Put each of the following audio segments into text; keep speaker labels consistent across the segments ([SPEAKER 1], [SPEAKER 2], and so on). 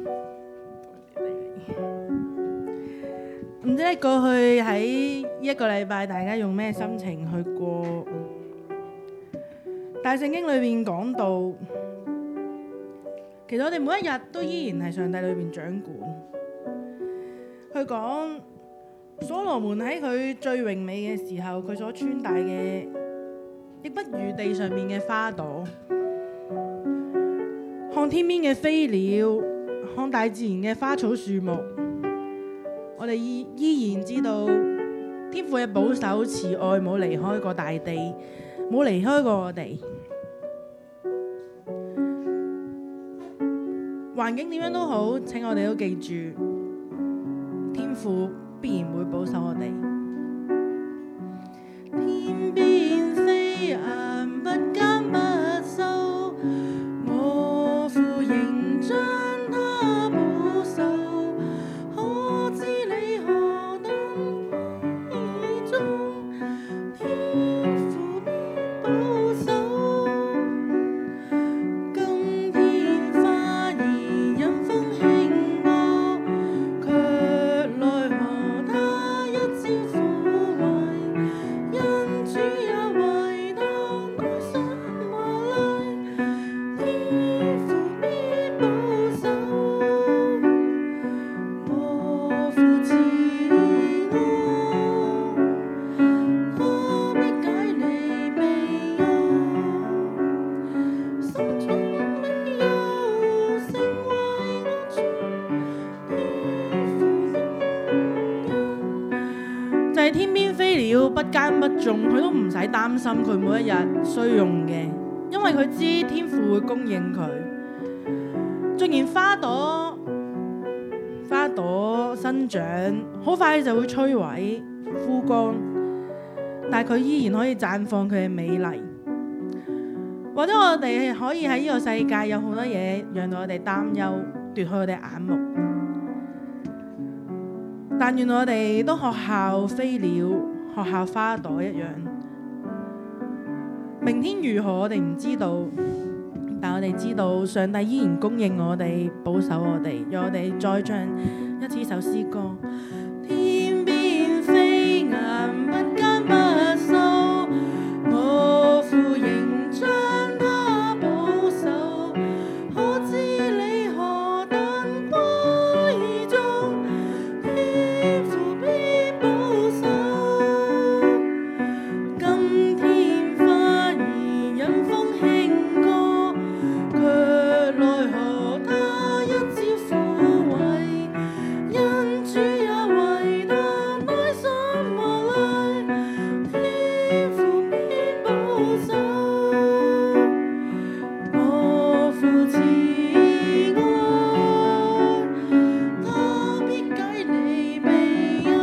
[SPEAKER 1] 唔知過去喺一個禮拜，大家用咩心情去過？但係聖經裏邊講到，其實我哋每一日都依然係上帝裏邊掌管。佢講所羅門喺佢最榮美嘅時候，佢所穿戴嘅亦不如地上面嘅花朵。看天邊嘅飛鳥，看大自然嘅花草樹木，我哋依然知道天父嘅保守慈愛冇離開過大地，冇離開過我哋。環境點樣都好，請我哋都記住，天父必然會保守我哋。天邊飛雁不耕不收，我父仍將它保守。可知你何等貴重，天父必保守。今天花兒因風輕歌，卻奈何它一朝枯萎。因主也為它耐心華麗，天父必保守。我父慈愛，他必解你悲憂，心中美有成為我主，天父的恩。就係天邊飛鳥不耕不種，佢都唔使擔心佢每一日需用嘅，因為佢知天父會供應佢。縱然花朵生長，好快就會摧毀枯乾，但係佢依然可以綻放佢嘅美麗。或者我哋可以喺呢個世界有好多嘢讓到我哋擔憂，奪去我哋眼目，但願我哋都學效飛鳥，學效花朵一樣。明天如何我哋唔知道，但我哋知道上帝依然供應我哋，保守我哋。讓我哋再唱一次首詩歌。天邊飛雁不耕不收，我父仍將它保守。可知你何等貴重，天父必保守。今天花兒因風輕歌，卻奈何它一朝枯萎。因主也為它耐心華麗，天父必保守。我父慈愛，他必解你悲憂，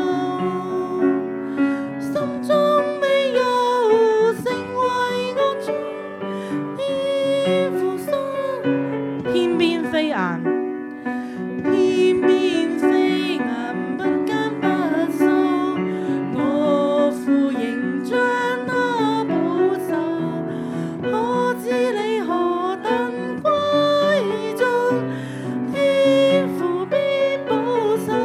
[SPEAKER 1] 心中美有成為我主，天父心。天邊飛雁，天邊飛雁不耕不收，我父仍將它保守。可知你何等貴重，天父必保守。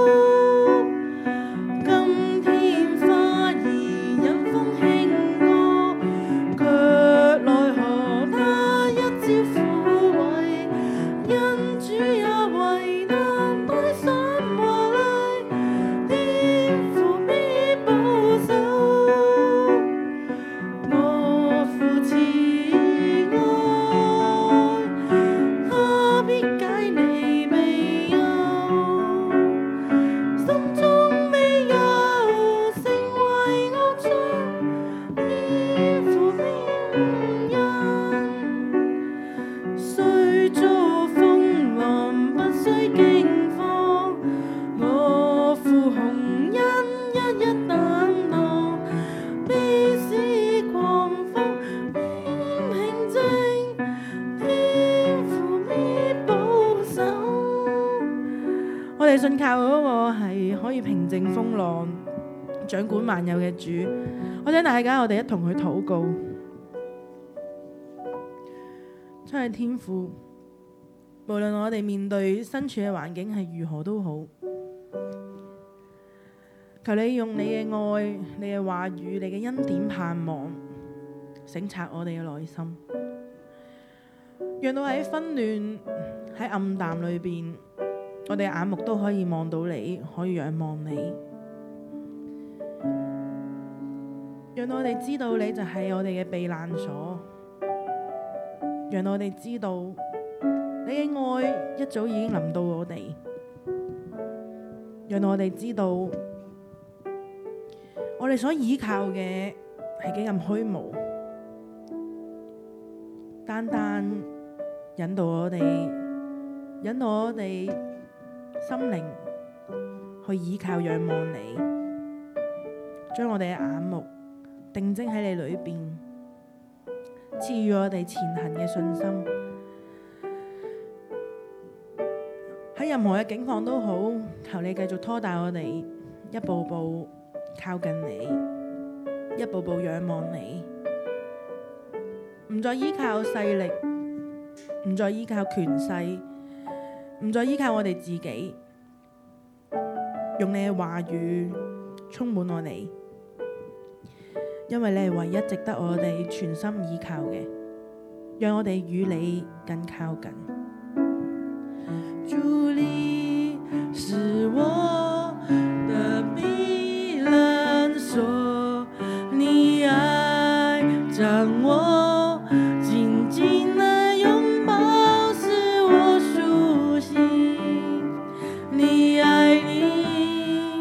[SPEAKER 1] 今天花兒因風輕歌，卻奈何它一朝枯萎。因主也為它耐心華麗，天父必保守。我父慈愛，他必解你悲憂，心中美有成為我主，天父的恩。雖遭風浪不須驚慌，我父洪恩一一擔當，必使狂風變平靜，天父必保守。我哋信靠嗰個係可以平靜風浪、掌管萬有嘅主。我請大家，我哋一同去禱告。真係天父， 無論我哋面對身處嘅環境係如何都好，求你用你嘅愛、你嘅話語、你嘅恩典盼望省察我哋嘅內心，讓到喺紛亂、喺暗淡裏邊，我哋眼目都可以望到你，可以仰望你，讓到我哋知道你就係我哋嘅避難所，讓到我哋知道你嘅愛一早已經臨到我哋，讓到我哋知道我哋所依靠嘅係幾咁虛無，單單引導我哋心靈去依靠仰望你，將我哋嘅眼目定睛喺你裏邊，賜予我哋前行嘅信心。喺任何嘅境況都好，求你繼續拖帶我哋一步步靠近你，一步步仰望你，唔再依靠勢力，唔再依靠權勢，唔再依靠我哋自己，用你嘅話語充滿我哋，因為你係唯一值得我哋全心依靠嘅，讓我哋與你更靠近。主你是我的避難所，你愛將我緊緊地擁抱，使我甦醒。你愛你，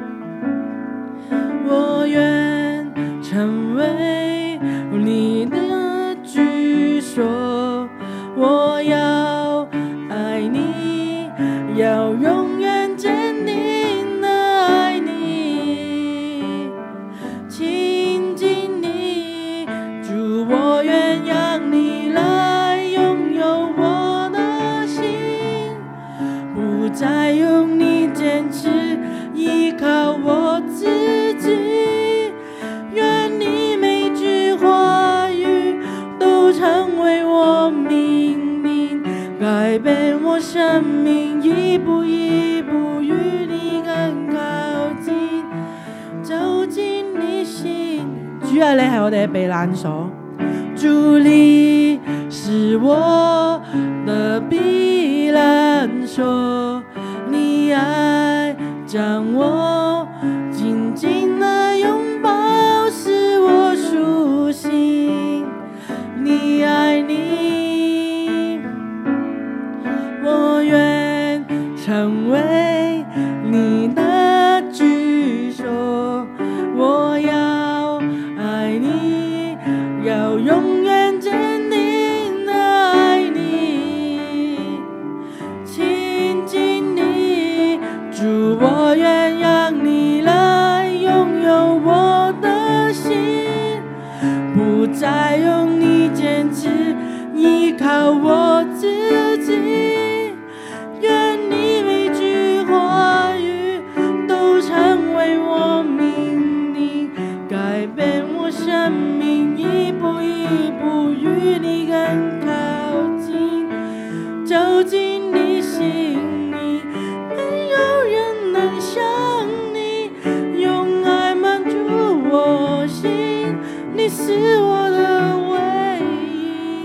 [SPEAKER 1] 我願成為你的居所，我要愛你，要永遠堅定地愛你，親近你，主，我願讓你來擁有我的心，不再用你堅持依靠我自己，願你每句話語都成為我命令，改變我生命，一步一步與你更靠近，走進你心。主啊，你係我哋嘅避難所，主你是我的避難所，你愛將我緊緊地擁抱，使我甦醒。你愛你，我願成為你的居所，我要愛你，要永遠堅定地愛你，親近你，主，我願讓你來擁有我的心，不再用你堅持依靠我自己，願你每句話語都成為我命令，改變我生命，一步一步與你更靠近，走進你心裡，沒有人能像你，用愛滿足我心，你是我的唯一，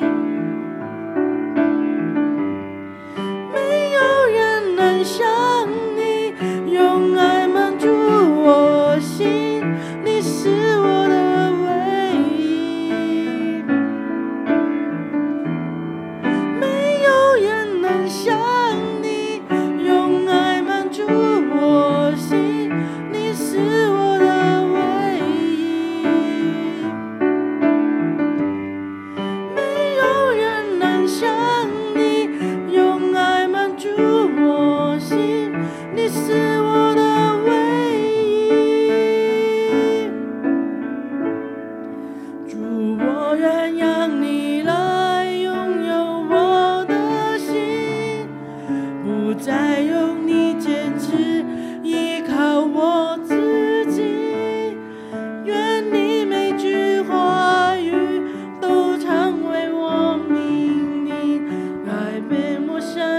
[SPEAKER 1] 沒有人能像你，用愛滿足我心，你是我的唯一，沒有人能像你，用愛滿足我心，你是我的唯一，沒有人能像你，用愛滿足我心，你是我的唯一，主，我願讓你來擁有我的心，不再用你堅持依靠我自己，願你每句話語都成為我命令，改變我生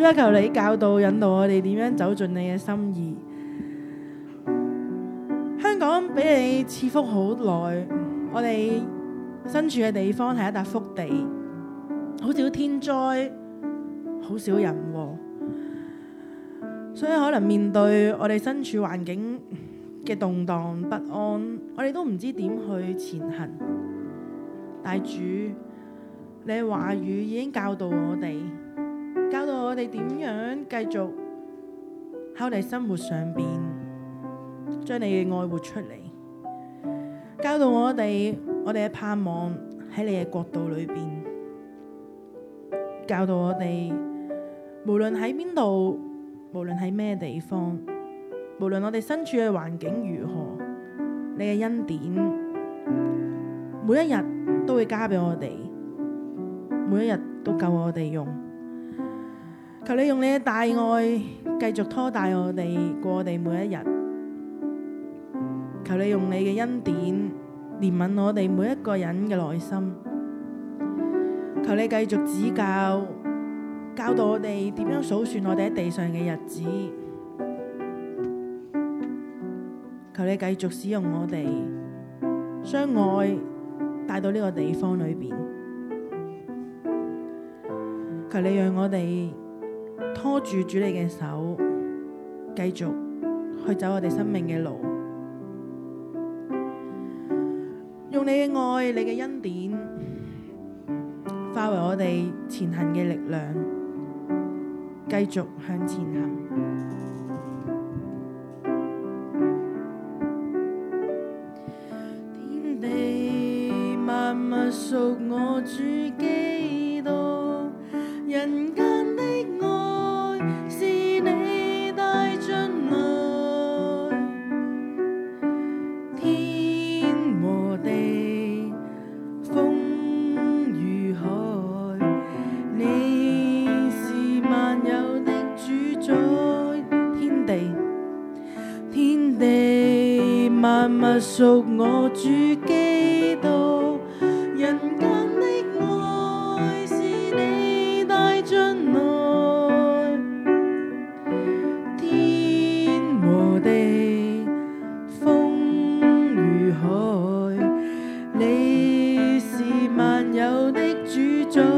[SPEAKER 1] 啦，求你教導引導我哋點樣走進你嘅心意。香港俾你賜福好耐，我哋身處嘅地方係一笪福地，好少天災，好少人禍，所以可能面對我哋身處環境嘅動盪不安，我哋都唔知點去前行。但主，你嘅話語已經教導我哋點樣繼續喺我哋生活上邊將你嘅愛活出嚟，教導我哋嘅盼望喺你嘅國度裏邊，教導我哋無論喺邊度，無論喺咩地方，無論我哋身處嘅環境如何，你嘅恩典每一日都會加俾我哋，每一日都夠我哋用。求你用你嘅大愛繼續拖帶我哋過我哋每一日。求你用你嘅恩典憐憫我哋每一個人嘅內心。求你繼續指教導我哋點樣數算我哋喺地上嘅日子。求你繼續使用我哋，將愛帶到呢個地方裏邊。求你讓我哋拖住主你嘅手，繼續去走我哋生命嘅路，用你嘅愛、你嘅恩典化為我哋前行嘅力量，繼續向前行。天地萬物屬我主基督，人間的愛是你帶進來，天和地，風與海，你是萬有的主宰。天地萬物屬我主基督，人間的愛是你帶進來，天和地，風與海，你是萬有的主宰。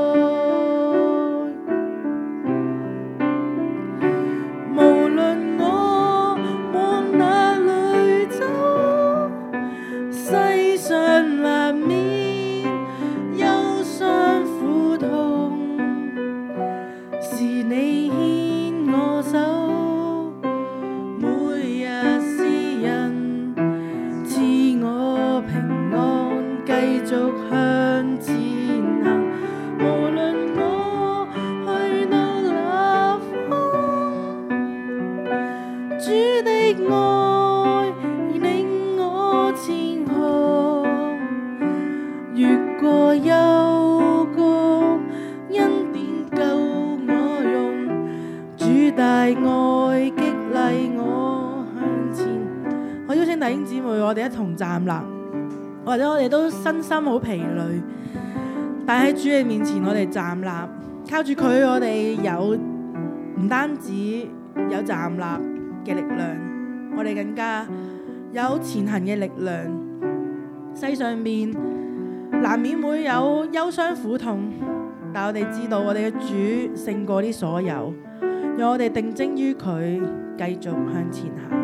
[SPEAKER 1] 無論我往哪裏走，世上難免憂傷苦痛，是你牽我手，每日施恩賜我平安，繼續向前行。無論我去到哪方，主的愛領我前行，越過幽谷，恩典夠我用，主大愛激勵我向前。我邀請弟兄姊妹，我哋一同站立，或者我哋都身心好疲累，但喺主嘅面前我哋站立，靠住佢，我哋有唔單止有站立嘅力量，我哋更加有前行嘅力量。世上面難免會有憂傷苦痛，但我哋知道我哋嘅主勝過啲所有，讓我哋定睛於佢，繼續向前行。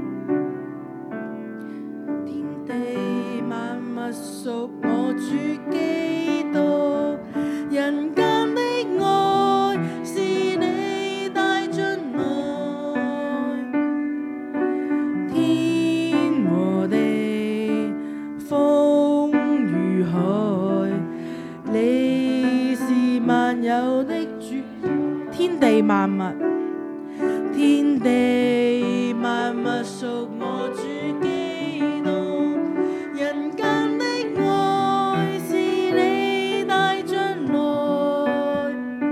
[SPEAKER 1] 天地萬物屬我主基督，人間的愛是你帶進來，天和地，風與海，你是萬有的主。天地萬物，天地萬物屬我主基督，人間的愛是你帶進來，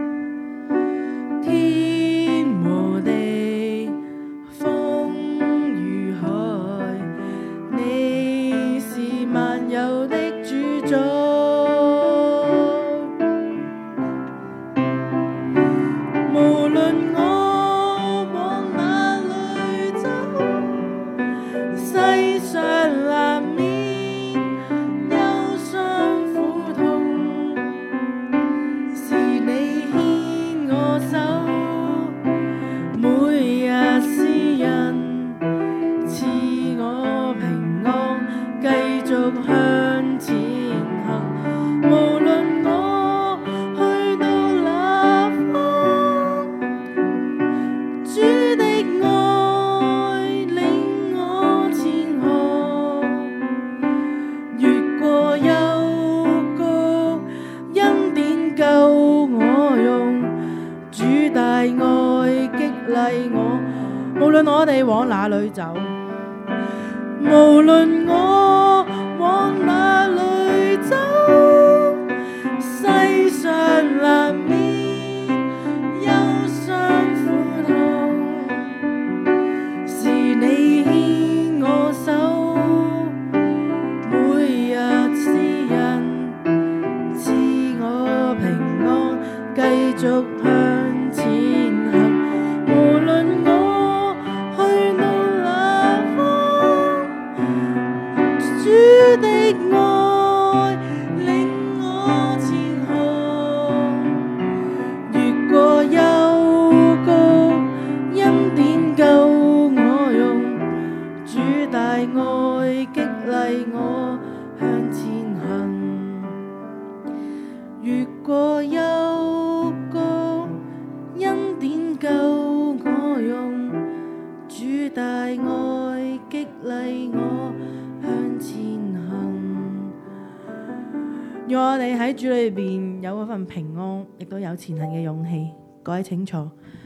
[SPEAKER 1] 天和地，風與海，你是萬有的主宰。無論我哋往哪裏走，無論我往哪裏走，世上難免憂傷苦痛，是你牽我手，每日施恩賜我平安，繼續向前行。無論我去到哪方，主的愛領我前行，越過幽谷，恩典夠我用，主大愛激勵我向前行，越過幽谷，恩典夠我用，主大愛激勵我向前行。讓我哋喺主裏邊有嗰份平安，亦都有前行嘅勇氣。各位請坐。